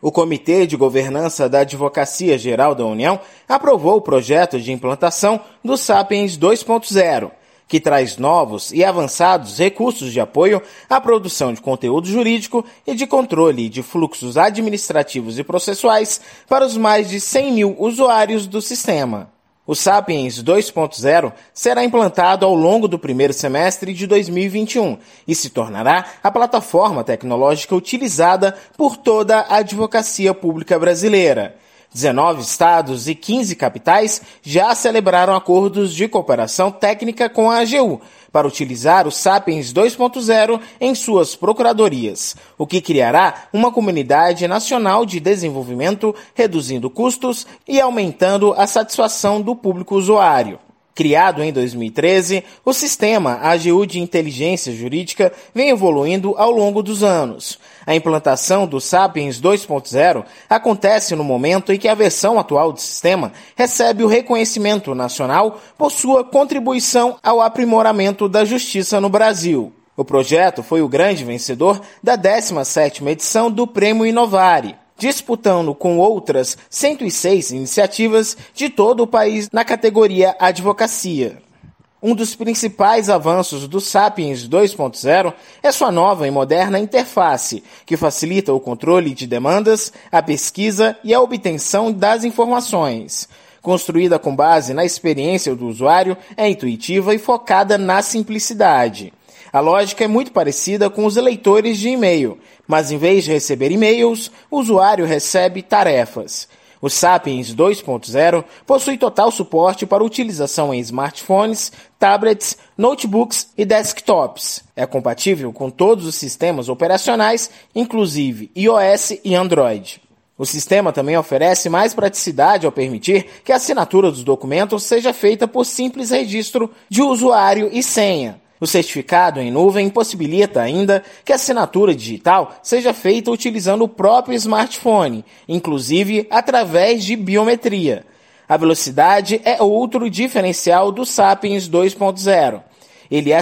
O Comitê de Governança da Advocacia Geral da União aprovou o projeto de implantação do Sapiens 2.0, que traz novos e avançados recursos de apoio à produção de conteúdo jurídico e de controle de fluxos administrativos e processuais para os mais de 100 mil usuários do sistema. O Sapiens 2.0 será implantado ao longo do primeiro semestre de 2021 e se tornará a plataforma tecnológica utilizada por toda a advocacia pública brasileira. 19 estados e 15 capitais já celebraram acordos de cooperação técnica com a AGU para utilizar o Sapiens 2.0 em suas procuradorias, o que criará uma comunidade nacional de desenvolvimento, reduzindo custos e aumentando a satisfação do público usuário. Criado em 2013, o sistema AGU de inteligência jurídica vem evoluindo ao longo dos anos. A implantação do Sapiens 2.0 acontece no momento em que a versão atual do sistema recebe o reconhecimento nacional por sua contribuição ao aprimoramento da justiça no Brasil. O projeto foi o grande vencedor da 17ª edição do Prêmio Inovare, disputando com outras 106 iniciativas de todo o país na categoria Advocacia. Um dos principais avanços do Sapiens 2.0 é sua nova e moderna interface, que facilita o controle de demandas, a pesquisa e a obtenção das informações. Construída com base na experiência do usuário, é intuitiva e focada na simplicidade. A lógica é muito parecida com os leitores de e-mail, mas em vez de receber e-mails, o usuário recebe tarefas. O Sapiens 2.0 possui total suporte para utilização em smartphones, tablets, notebooks e desktops. É compatível com todos os sistemas operacionais, inclusive iOS e Android. O sistema também oferece mais praticidade ao permitir que a assinatura dos documentos seja feita por simples registro de usuário e senha. O certificado em nuvem possibilita ainda que a assinatura digital seja feita utilizando o próprio smartphone, inclusive através de biometria. A velocidade é outro diferencial do Sapiens 2.0. Ele é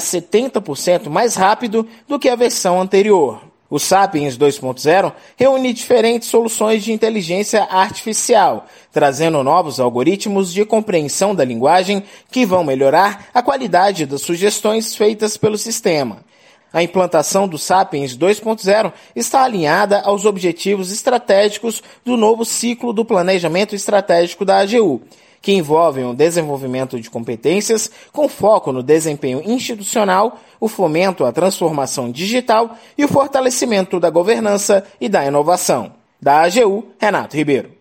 70% mais rápido do que a versão anterior. O Sapiens 2.0 reúne diferentes soluções de inteligência artificial, trazendo novos algoritmos de compreensão da linguagem que vão melhorar a qualidade das sugestões feitas pelo sistema. A implantação do Sapiens 2.0 está alinhada aos objetivos estratégicos do novo ciclo do planejamento estratégico da AGU, que envolvem o desenvolvimento de competências com foco no desempenho institucional, o fomento à transformação digital e o fortalecimento da governança e da inovação. Da AGU, Renato Ribeiro.